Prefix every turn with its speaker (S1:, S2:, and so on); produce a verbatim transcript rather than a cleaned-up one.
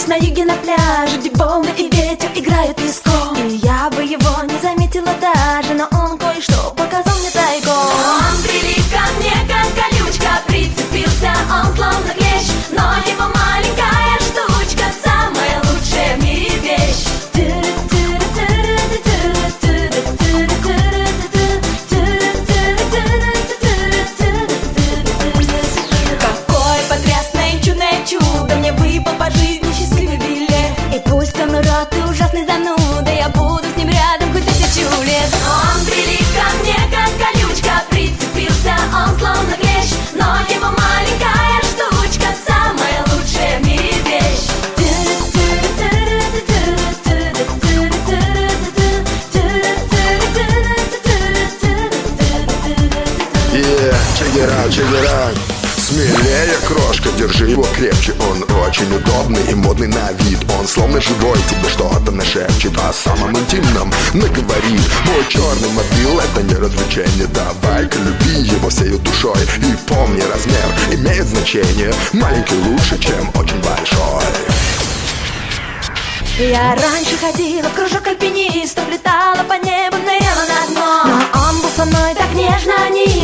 S1: здесь на юге на пляже, где волны и ветер играют песком. И я бы его не заметила даже, но он кое-что показал мне тайком. Он прилип ко мне, как колючка, прицепился он словно клещ, но его маленькая штучка самая лучшая в мире вещь. Какой потрясный чудный чудо, мне выпал по жизни счастливый билет. И пусть он урод и ужасный зануда, я буду с ним рядом хоть тысячу лет. Он прилип ко мне, как колючка, прицепился он словно клещ, но его маленькая штучка самая лучшая в мире вещь.
S2: Yeah, check it out, check it out. Смелее, крошка, держи его крепче. Он очень удобный и модный на вид. Он словно живой, тебе что-то нашепчет о самом интимном наговорит. Мой черный мобил — это не развлечение. Давай-ка люби его всею душой. И помни, размер имеет значение. Маленький лучше, чем очень большой.
S1: Я раньше ходила в кружок альпинистов, летала по небу, ныряла на дно. Но он был со мной так нежно, не